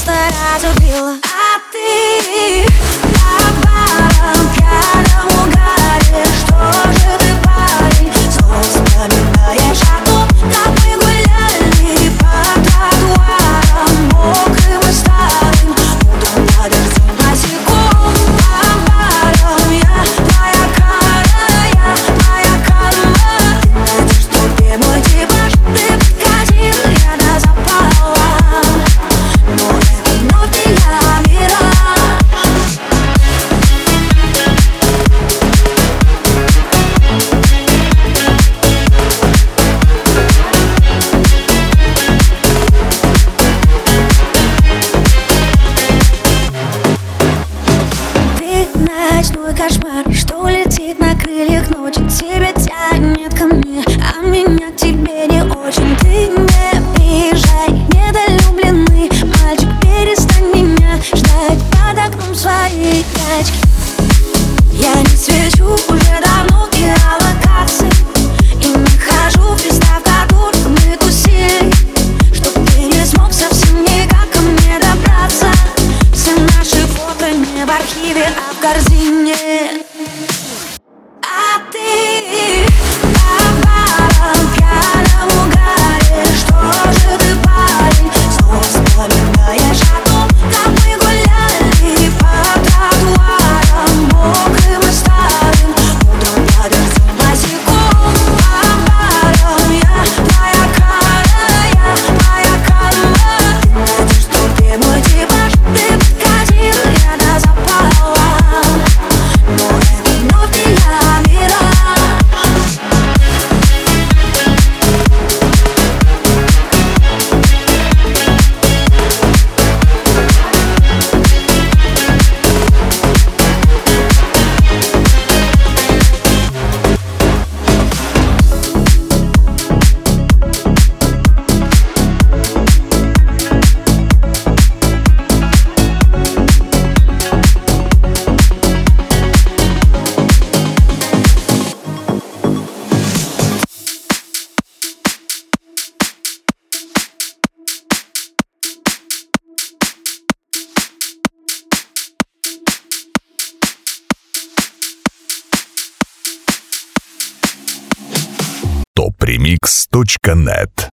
просто разубила. А ты на баром пьяном угаре. Что же ты, парень, снова вспоминаешь о том, как мы гуляли по тротуарам мокрым и старым. Утром подожди босиком по барам. Я твоя кара, я твоя карма. Ты найдешь тебе мой типаж. Ты подкатил, я до запала. Но это вновь для мира. Ты ночной кошмар, что летит на крыльях ночи. Тебя тянет ко мне, а меня к тебе не очень. Ты не приезжай, недолюбленный мальчик. Перестань меня ждать под окном своей тачки. Я не свечу уже давно геолокации и не хожу в места, в которых мы тусили, чтоб ты не смог совсем никак ко мне добраться. Все наши фото не в архиве, а в корзине. А ты по барам пьяном угаре. Что же ты, парень, снова вспоминаешь о том, как мы гуляли по тротуарам мокрым и старым. Утром подожди босиком по барам. Я твоя кара, я твоя карма. Ты найдешь тебе мой типаж. Ты подкатил, я до запала. Но это вновь для мира. topremix.net